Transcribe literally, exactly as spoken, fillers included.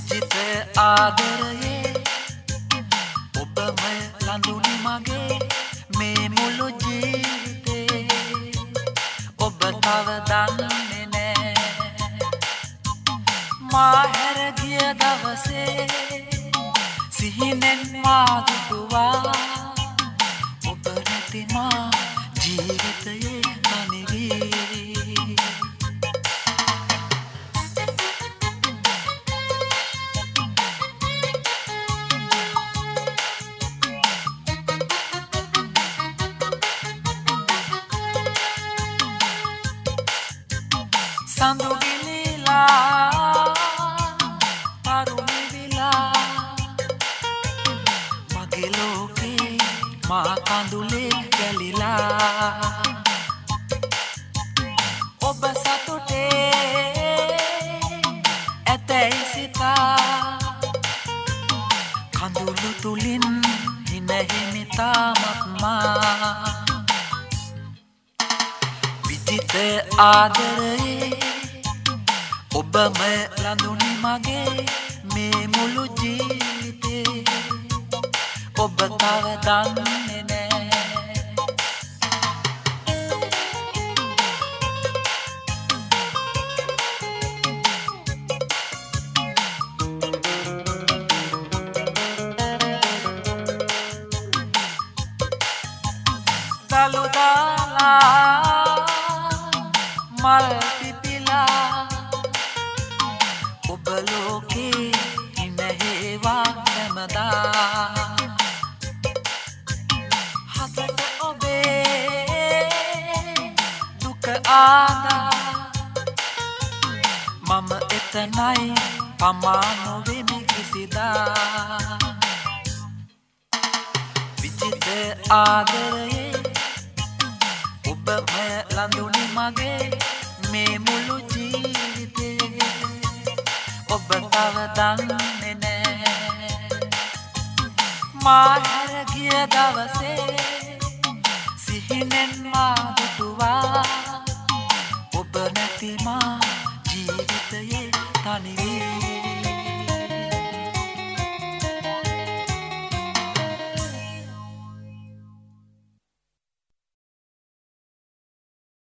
විජිත ආදරයේ ඔබම ලඳුනි මගේ මේ මුළු ජීවිතේ ඔබ තව දන්නේ නෑ මා හැර ගිය දවසේ සිහිනෙන් මා දුටුවා ඔබ නැති මා ජීවිතයේ තනි වී Sandu gilila parumi vila mage loke ma kandule galila oba satute ඇතැයි සිතා කඳුළු තුලින් හිනහිමි තාමත් මා විජිත ආදරයේ ඔබම ලඳුනි මගේ මේ මුළු ජීවිතේ ඔබ තව දන්නේ නෑ දලු දාලා මල් පිපිලා ඔබ ලෝකේ හිනහේවා හැමදා හදට ඔබේ දුක ආදා මම එතනයි පමා නොවෙමි කිසිදා විජිත ආදරයේ ඔබම ලඳුනි මගේ මේ මුළු ජීවිතේ ඔබ තව දන්නේ නෑ මා හැර ගිය දවසේ සිහිනෙන් මා දුටුවා ඔබ නැති මා ජීවිතයේ තනි වී